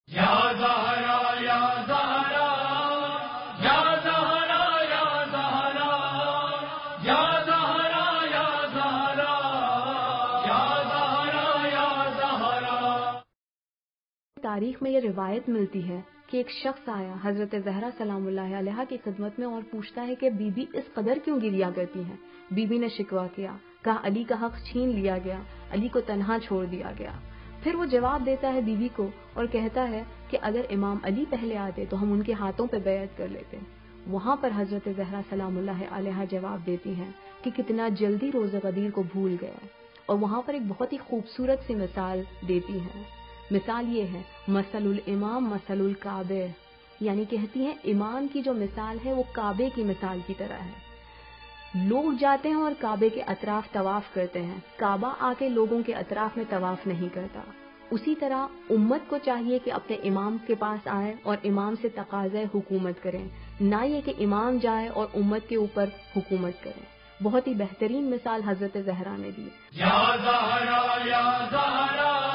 یا زہرا یا زہرا یا زہرا یا زہرا یا زہرا یا زہرا یا زہرا یا زہرا۔ تاریخ میں یہ روایت ملتی ہے کہ ایک شخص آیا حضرت زہرا سلام اللہ علیہا کی خدمت میں اور پوچھتا ہے کہ بی بی اس قدر کیوں گریا کرتی ہیں؟ بی بی نے شکوہ کیا، کہا علی کا حق چھین لیا گیا، علی کو تنہا چھوڑ دیا گیا۔ پھر وہ جواب دیتا ہے بیوی کو اور کہتا ہے کہ اگر امام علی پہلے آتے تو ہم ان کے ہاتھوں پہ بیعت کر لیتے۔ وہاں پر حضرت زہرا سلام اللہ علیہا جواب دیتی ہیں کہ کتنا جلدی روز غدیر کو بھول گیا، اور وہاں پر ایک بہت ہی خوبصورت سی مثال دیتی ہیں۔ مثال یہ ہے مثل الامام مثل الکعبہ، یعنی کہتی ہیں امام کی جو مثال ہے وہ کعبے کی مثال کی طرح ہے۔ لوگ جاتے ہیں اور کعبے کے اطراف طواف کرتے ہیں، کعبہ آ کے لوگوں کے اطراف میں طواف نہیں کرتا۔ اسی طرح امت کو چاہیے کہ اپنے امام کے پاس آئے اور امام سے تقاضۂ حکومت کریں، نہ یہ کہ امام جائے اور امت کے اوپر حکومت کریں۔ بہت ہی بہترین مثال حضرت زہرا نے دی۔ یا زہرا یا زہرا